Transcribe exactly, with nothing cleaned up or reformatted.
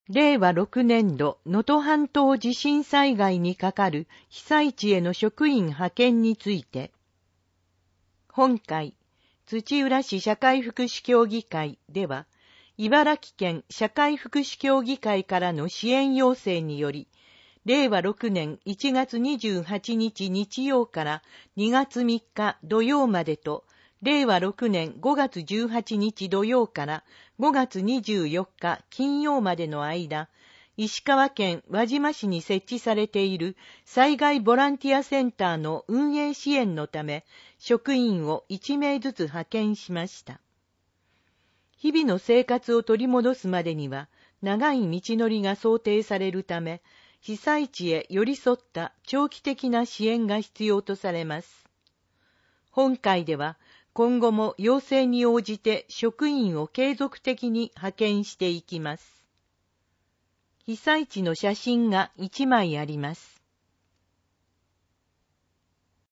れいわろくねんど能登半島地震災害にかかる被災地への職員派遣について、本会土浦市社会福祉協議会では、茨城県社会福祉協議会からの支援要請により、れいわろくねんいちがつにじゅうはちにち日曜からにがつみっか土曜までと、れいわろくねんごがつじゅうはちにち土曜からごがつにじゅうよっか金曜までの間、石川県輪島市に設置されている災害ボランティアセンターの運営支援のため、職員をいちめいずつ派遣しました。日々の生活を取り戻すまでには、長い道のりが想定されるため、被災地へ寄り添った長期的な支援が必要とされます。本会では、今後も要請に応じて職員を継続的に派遣していきます。被災地の写真がいちまいあります。